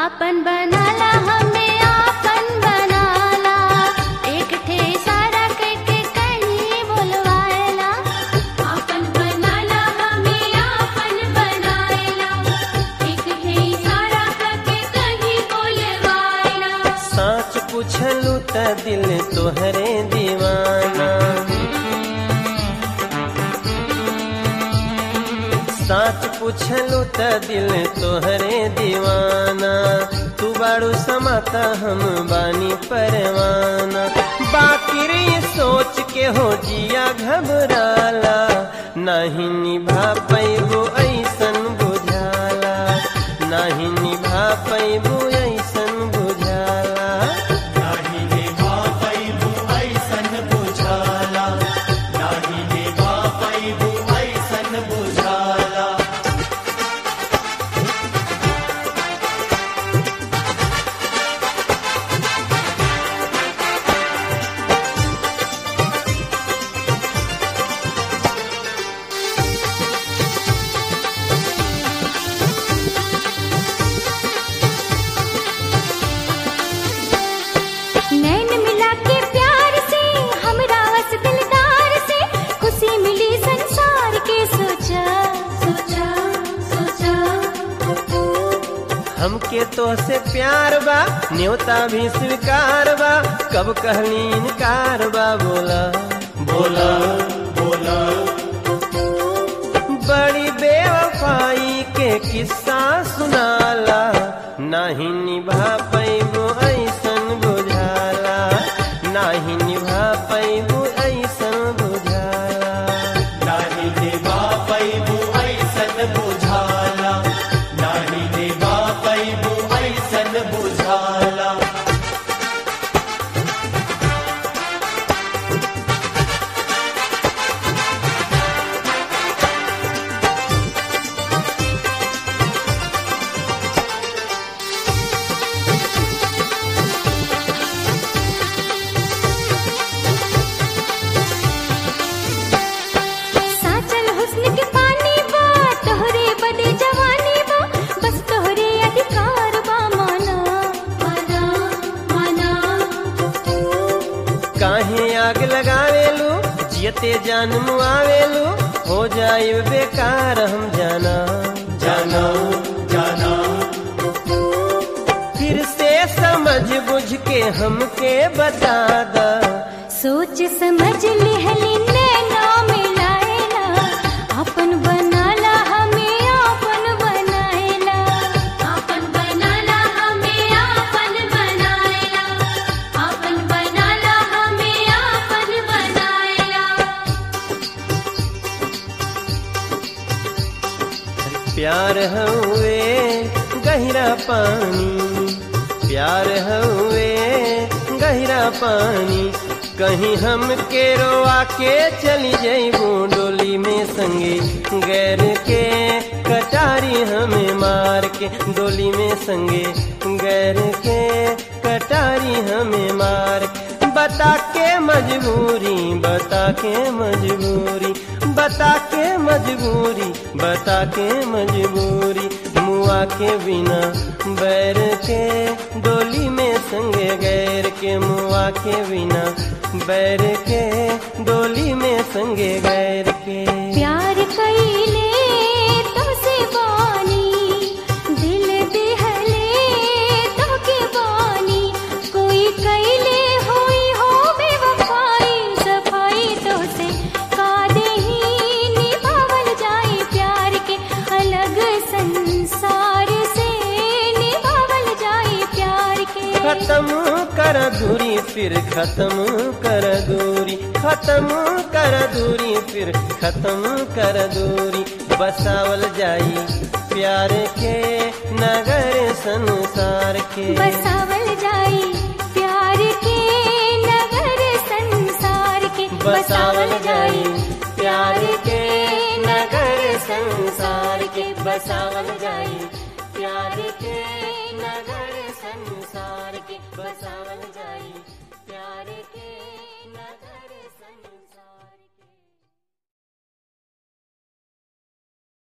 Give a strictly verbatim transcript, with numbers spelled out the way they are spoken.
आपन बनाला हमें आपन बनाला, एक ठे सारा करके कहीं बोलवाला। आपन बनाला हमें आपन बनाला, एक ठे सारा करके कहीं बोलवाला। साच पूछलू त दिल तोहरे दीवाना, साच पूछलू त दिल तोहरे दीवाना। तू बाड़ू समाता हम बानी परवाना, बाकी रे सोच के हो जिया घबराला। नहीं निभा पैबो ऐसन बुझाला, नहीं निभा पैबो ऐसन बुझाला। नहीं निभा पैबू ऐसन बुझाला, नहीं निभा पैबू ऐसन बुझाला। नैन मिला के प्यार से हमरा वस दिलदार से, खुशी मिली संसार के सोचा सोचा सोचा। हमके तो से प्यार बा न्योता भी स्वीकार बा, कब कहली इनकार बा बोला बोला बोला बड़ी बेवफाई के किस्सा सुनाला। नहीं निभा पैबो ऐसन बुझाला, नहीं निभा पैबो ऐसन बुझाला। नहीं निभा पैबू ऐसन बुझाला, नहीं निभा पैबू ऐसन बुझाला। साचल हुस्न के पानी बा तोहरे बदे जवानी बा, बस तोहरे अधिकार बा माना माना माना। काहे आग लगावेलू जियते जान मुआवेलू, हो जाए बेकार हम जाना जाना जाना फिर से समझ बुझ के हमके बता दा। सोच समझ लिहली नैना मिलाएला, आपन बनाला हमें आपन बनाएला। आपन बनाला हमें आपन बनाएला, आपन बनाला हमें आपन बनाएला। प्यार हुए गहरा पानी, प्यार हुए गहरा पानी, कहीं हम के रोआ के चली जइबू डोली में संगे गैर के कटारी हमें मार के। डोली में संगे गैर के कटारी हमें मार के। बता के मजबूरी बता के मजबूरी बता के मजबूरी बता के मजबूरी, मुआ के बिना बैर के डोली में संगे गैर के। मुआ के बिना बैर के डोली में संगे गैर के। प्यार कईले तोसे बानी, दिल दिहले तोके बानी, कोई कईले होई हो बेवफाई, सफाई तोसे का देही निभावल जाई प्यार के। अलग संसार से निभावल जाई प्यार के। खत्म कर दूरी फिर खत्म कर दूरी, खत्म कर दूरी फिर खत्म कर दूरी। बसावल जाई प्यार के नगर संसार के, बसावल जाई प्यार के नगर संसार के। बसावल जाई प्यार के नगर संसार के। बसावल जाई प्यार के नगर संसार के। बसावल जाई